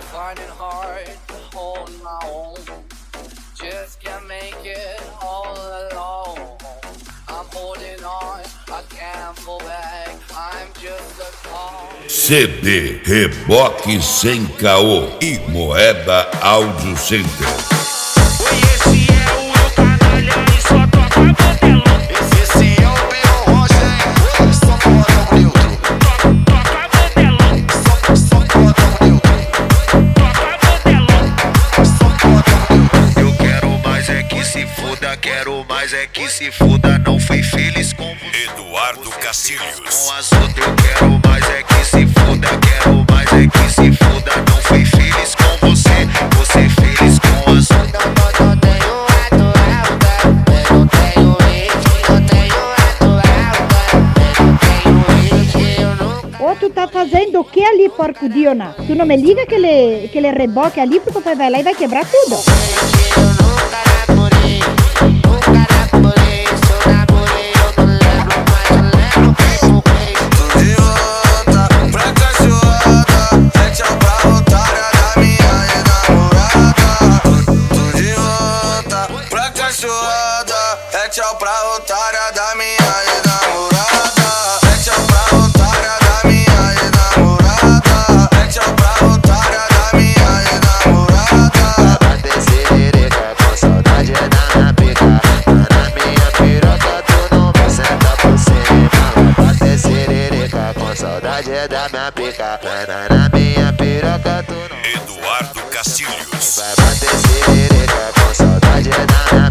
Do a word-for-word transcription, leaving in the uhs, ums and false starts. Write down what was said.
finding hard on my own. Just can't make it all alone. I'm holding on, I can't fall back. I'm just a call. C D Reboque Sem Caô e Moeda Audio Center. Esse é o meu canalha e só toca modelão. Esse é o meu Roger, só modão neutro. Toca modelão. Só, só modão neutro. Toca modelão. Só modão neutro. Eu quero mais é que se foda, quero mais é que se foda. Não fui feliz com você. Eduardo Cacilhos. Com as outras eu quero mais é que se foda, quero mais é que se foda. Não fui feliz com você, você feliz com as outras. Não, não, não tenho atual, eu não tenho ritmo, não tenho atual, eu não tenho ritmo, eu nunca. Ô, tu tá fazendo o que ali, porco Diona? Tu não me liga aquele, aquele reboque ali, porque tu vai lá e vai quebrar tudo. Eu nunca namorei, nunca namorei, se eu namorei eu não lembro, mas eu lembro quem morrei. Tô de volta pra cachorrada, é tchau pra otária da minha ex-namorada. Tô, tô de volta pra cachorrada, é tchau pra otária da minha ex-namorada. É tchau pra otária da minha ex-namorada. É tchau pra otária da minha ex-namorada. Bater sereleca com saudade é da minha pica. Na minha piroca tu não vai sentar por cima. Bater sereleca com saudade é da minha pica. Na minha piroca tu não Eduardo Cacilhos. vai bater sereleca com saudade é da minha